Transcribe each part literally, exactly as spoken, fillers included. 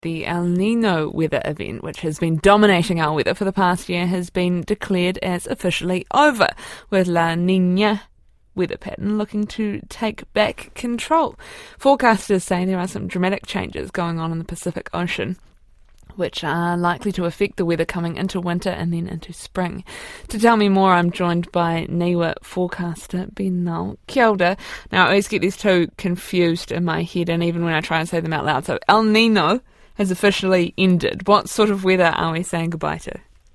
The El Nino weather event, which has been dominating our weather for the past year, has been declared as officially over, with La Niña weather pattern looking to take back control. Forecasters say there are some dramatic changes going on in the Pacific Ocean, which are likely to affect the weather coming into winter and then into spring. To tell me more, I'm joined by NIWA forecaster Ben Null. Kia ora. Now, I always get these two confused in my head, and even when I try and say them out loud. So, El Nino has officially ended. What sort of weather are we saying goodbye to?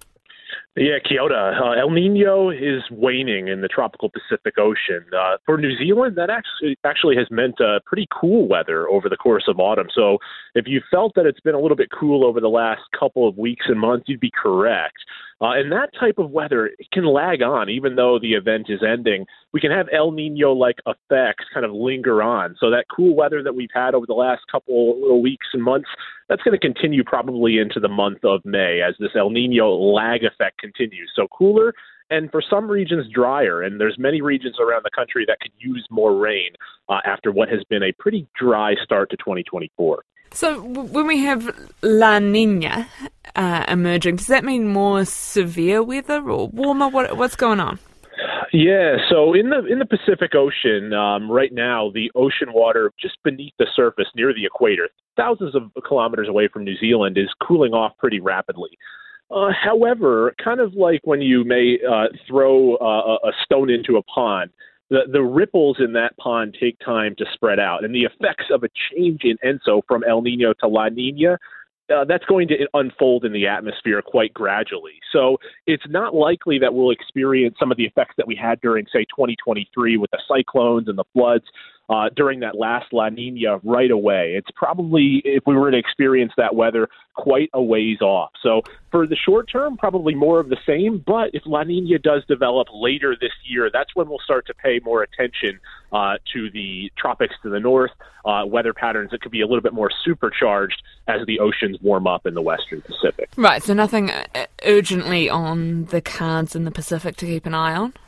Yeah, kia ora. Uh, El Nino is waning in the tropical Pacific Ocean. Uh, for New Zealand, that actually actually has meant uh, pretty cool weather over the course of autumn. So if you felt that it's been a little bit cool over the last couple of weeks and months, you'd be correct. Uh, and that type of weather, it can lag on, even though the event is ending. We can have El Nino-like effects kind of linger on. So that cool weather that we've had over the last couple little weeks and months, that's going to continue probably into the month of May as this El Nino lag effect continues. So cooler and for some regions drier. And there's many regions around the country that could use more rain uh, after what has been a pretty dry start to twenty twenty-four. So w- when we have La Niña uh, emerging, does that mean more severe weather or warmer? What, what's going on? Yeah, so in the in the Pacific Ocean, um, right now, the ocean water just beneath the surface near the equator, thousands of kilometers away from New Zealand, is cooling off pretty rapidly. Uh, however, kind of like when you may uh, throw uh, a stone into a pond, The, the ripples in that pond take time to spread out, and the effects of a change in ENSO from El Nino to La Nina, uh, that's going to unfold in the atmosphere quite gradually. So it's not likely that we'll experience some of the effects that we had during, say, twenty twenty-three with the cyclones and the floods uh, during that last La Nina right away. It's probably, if we were to experience that weather, quite a ways off. So for the short term, probably more of the same. But if La Nina does develop later this year, that's when we'll start to pay more attention uh, to the tropics to the north, uh, weather patterns that could be a little bit more supercharged as the oceans warm up in the western Pacific. Right, so nothing urgently on the cards in the Pacific to keep an eye on?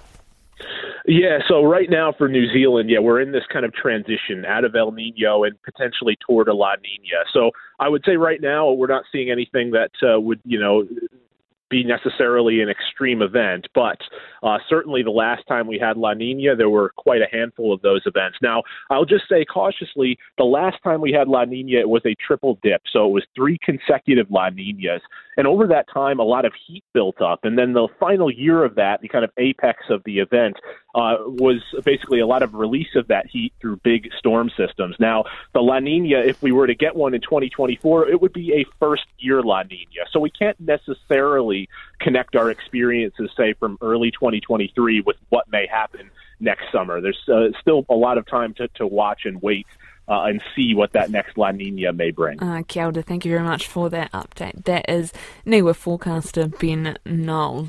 Yeah, so right now for New Zealand, yeah, we're in this kind of transition out of El Nino and potentially toward a La Nina. So I would say right now we're not seeing anything that uh, would, you know, be necessarily an extreme event, but uh, certainly the last time we had La Nina, there were quite a handful of those events. Now, I'll just say cautiously, the last time we had La Nina, it was a triple dip, so it was three consecutive La Ninas, and over that time, a lot of heat built up, and then the final year of that, the kind of apex of the event, uh, was basically a lot of release of that heat through big storm systems. Now, the La Nina, if we were to get one in twenty twenty-four, it would be a first-year La Nina, so we can't necessarily connect our experiences, say, from early twenty twenty-three with what may happen next summer. There's uh, still a lot of time to, to watch and wait uh, and see what that next La Nina may bring. Uh, kia ora, thank you very much for that update. That is NIWA forecaster Ben Null.